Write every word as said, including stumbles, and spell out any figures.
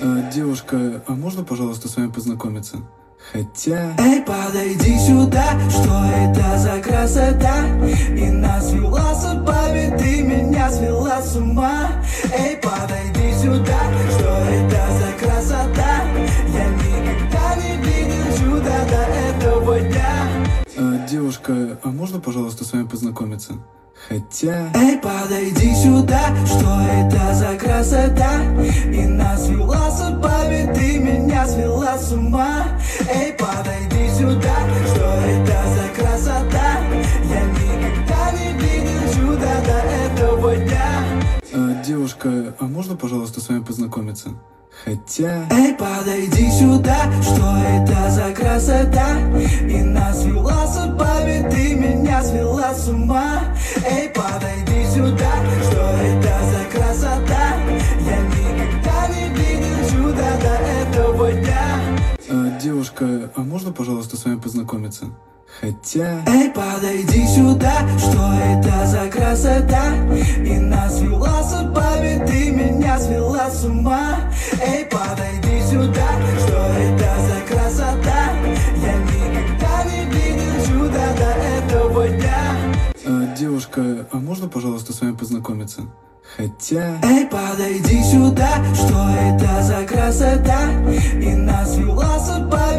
А, девушка, а можно, пожалуйста, с вами познакомиться? Хотя... Эй, подойди сюда, что это за красота? И нас вела судьбами, ты меня свела с ума. Эй, подойди сюда, что это за красота? Я никогда не видел чуда до этого дня. А, девушка, а можно, пожалуйста, с вами познакомиться? Хотя... Эй, подойди сюда, что это за красота? И нас вела судьбами, ты меня свела с ума. Эй, подойди сюда, что это за красота? Я никогда не видел чуда до этого дня. А, девушка, а можно, пожалуйста, с вами познакомиться? Хотя... Эй, подойди сюда, что это за красота? И нас вела судьбами, ты меня свела с ума. Эй, подойди сюда, что это за красота? Я никогда не видел чуда до этого дня. А, девушка, а можно, пожалуйста, с вами познакомиться? Хотя... Эй, подойди сюда, что это за красота? И нас вела судьбами, ты меня свела с ума. Эй, подойди сюда, что это за красота? Я никогда не видел чуда до этого дня. А, девушка, а можно, пожалуйста, с вами познакомиться? Хотя... Эй, подойди сюда, что это за красота? И нас вела судьбами.